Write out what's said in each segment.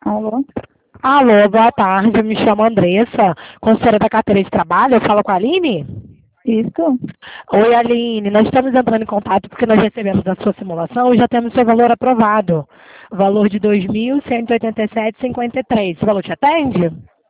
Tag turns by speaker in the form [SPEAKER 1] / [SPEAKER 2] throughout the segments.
[SPEAKER 1] Alô?
[SPEAKER 2] Alô, boa tarde. Eu me chamo Andressa, consultora da carteira de trabalho. Eu falo com a Aline?
[SPEAKER 1] Isso?
[SPEAKER 2] Oi, Aline. Nós estamos entrando em contato porque nós recebemos a sua simulação e já temos seu valor aprovado. Valor de 2.187,53. Esse valor te atende?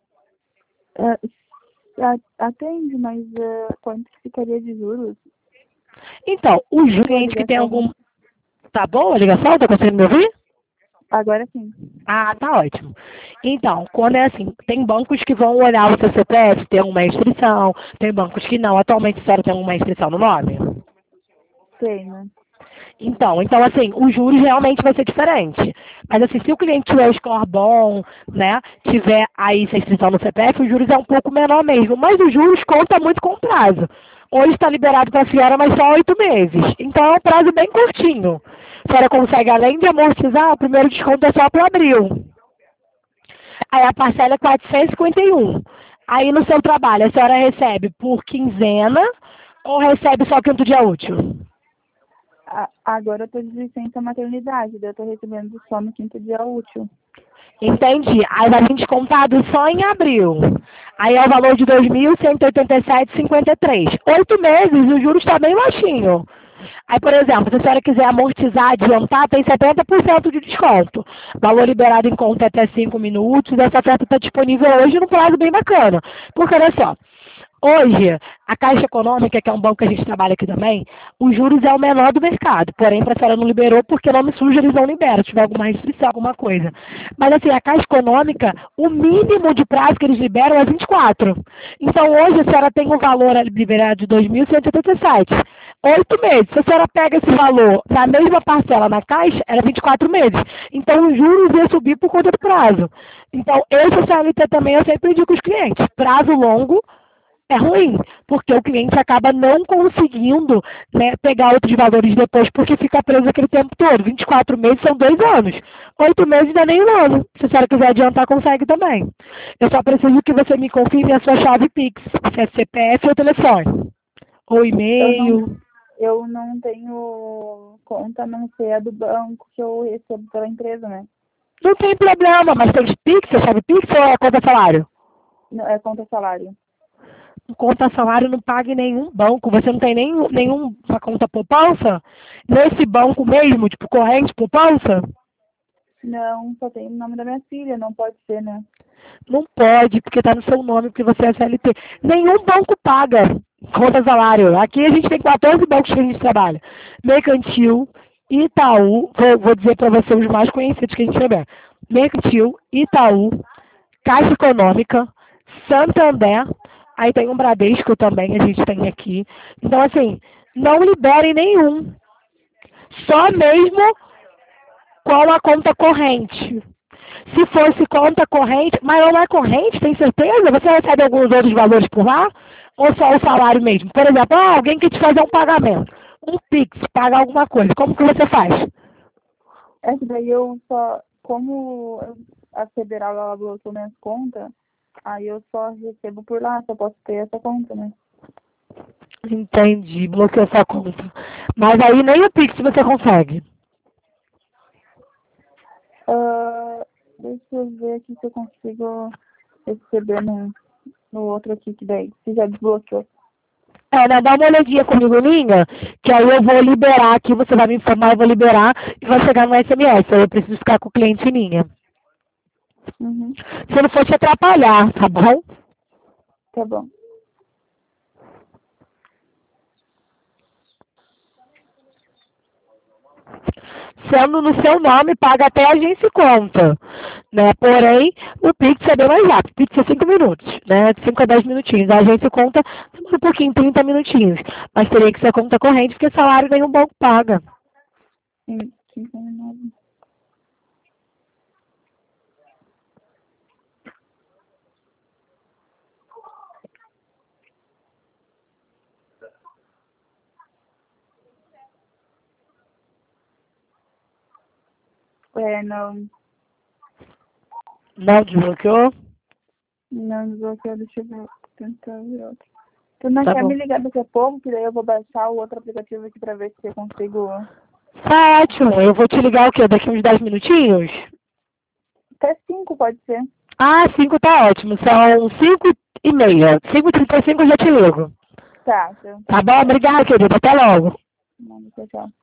[SPEAKER 1] É, atende, mas quanto que ficaria de juros?
[SPEAKER 2] Então, os
[SPEAKER 1] Boa
[SPEAKER 2] clientes que têm
[SPEAKER 1] ligação.
[SPEAKER 2] algum... Tá boa a ligação? Tá conseguindo me ouvir?
[SPEAKER 1] Agora sim.
[SPEAKER 2] Ah, tá ótimo. Então, quando é assim, tem bancos que vão olhar o seu CPF, tem uma inscrição, tem bancos que não. Atualmente a senhora tem uma inscrição no nome?
[SPEAKER 1] Tem, né?
[SPEAKER 2] Então assim, os juros realmente vai ser diferente. Mas assim, se o cliente tiver o score bom, né, tiver aí essa inscrição no CPF, os juros é um pouco menor mesmo. Mas os juros conta muito com o prazo. Hoje está liberado para a senhora, mas só 8 meses. Então é um prazo bem curtinho. A senhora consegue, além de amortizar, o primeiro desconto é só para abril. Aí a parcela é 451. Aí no seu trabalho, a senhora recebe por quinzena ou recebe só quinto dia útil?
[SPEAKER 1] Agora eu tô de licença maternidade, daí eu tô recebendo só no quinto dia útil.
[SPEAKER 2] Entendi. Aí vai vir descontado só em abril. Aí é o valor de 2.187,53. 8 meses, o juros está bem baixinho. Aí, por exemplo, se a senhora quiser amortizar, adiantar, tem 70% de desconto. Valor liberado em conta até 5 minutos. Essa oferta está disponível hoje num prazo bem bacana. Porque, olha só, hoje, a Caixa Econômica, que é um banco que a gente trabalha aqui também, os juros é o menor do mercado. Porém, para a senhora não liberou, porque nome sujo eles não liberam, se tiver alguma restrição, alguma coisa. Mas assim, a Caixa Econômica, o mínimo de prazo que eles liberam é 24. Então, hoje, a senhora tem um valor liberado de 2.187. 8 meses. Se a senhora pega esse valor na mesma parcela na Caixa, era 24 meses. Então, os juros iam subir por conta do prazo. Então, esse CLT também eu sempre indico os clientes. Prazo longo, é ruim, porque o cliente acaba não conseguindo, né, pegar outros valores depois, porque fica preso aquele tempo todo. 24 meses são 2 anos. 8 meses não é nem um ano. Se a senhora quiser adiantar, consegue também. Eu só preciso que você me confirme a sua chave Pix, se é CPF ou telefone. Ou
[SPEAKER 1] Eu não,
[SPEAKER 2] e-mail.
[SPEAKER 1] eu não tenho conta, a não ser a do banco que eu recebo pela empresa, né?
[SPEAKER 2] Não tem problema, mas tem de Pix, a chave Pix ou é conta salário?
[SPEAKER 1] Não, é conta salário.
[SPEAKER 2] Conta salário não paga em nenhum banco. Você não tem nenhuma conta poupança? Nesse banco mesmo, tipo corrente poupança?
[SPEAKER 1] Não, só tem o nome da minha filha, não pode ser, né?
[SPEAKER 2] Não pode, porque está no seu nome, porque você é CLT. Nenhum banco paga conta salário. Aqui a gente tem 14 bancos que a gente trabalha. Mercantil, Itaú, vou dizer para você os mais conhecidos que a gente tiver. Mercantil, Itaú, Caixa Econômica, Santander, aí tem um Bradesco também, a gente tem aqui. Então, assim, não liberem nenhum. Só mesmo com a conta corrente. Se fosse conta corrente, mas não é corrente, tem certeza? Você recebe alguns outros valores por lá? Ou só o salário mesmo? Por exemplo, alguém que te fazer um pagamento, um Pix, pagar alguma coisa, como que você faz?
[SPEAKER 1] É que daí eu só, como a federal ela bloqueou minhas contas, aí eu só recebo por lá, só posso ter essa conta, né?
[SPEAKER 2] Entendi, bloqueou sua conta. Mas aí nem o Pix você consegue.
[SPEAKER 1] Deixa eu ver aqui se eu consigo receber no outro aqui, que daí se já desbloqueou.
[SPEAKER 2] É, né, dá uma olhadinha comigo, linha, que aí eu vou liberar aqui, você vai me informar, eu vou liberar e vai chegar no SMS. Aí eu preciso ficar com o cliente em linha.
[SPEAKER 1] Uhum,
[SPEAKER 2] Se não for te atrapalhar, tá bom?
[SPEAKER 1] tá bom.
[SPEAKER 2] Sendo no seu nome, paga até a agência e conta. Né? Porém, o Pix é bem mais rápido. O Pix é 5 minutos, né? 5 a 10 minutinhos. A agência e conta demora um pouquinho, 30 minutinhos. Mas teria que ser conta corrente, porque salário nenhum banco paga.
[SPEAKER 1] Sim, 59. Não,
[SPEAKER 2] Não desbloqueou?
[SPEAKER 1] não desbloqueou, deixa eu ver, tentar ver outro. Tu não
[SPEAKER 2] Tá
[SPEAKER 1] quer
[SPEAKER 2] bom.
[SPEAKER 1] me ligar daqui a pouco, que daí eu vou baixar o outro aplicativo aqui pra ver se eu consigo.
[SPEAKER 2] Tá ótimo. Eu vou te ligar o quê? Daqui uns 10 minutinhos?
[SPEAKER 1] Até 5 pode ser.
[SPEAKER 2] Ah, 5 tá ótimo. São 5h30. 5h35 eu já te ligo.
[SPEAKER 1] Tá, então.
[SPEAKER 2] Tá bom? Obrigada, querida. Até logo.
[SPEAKER 1] Não, tchau, tchau.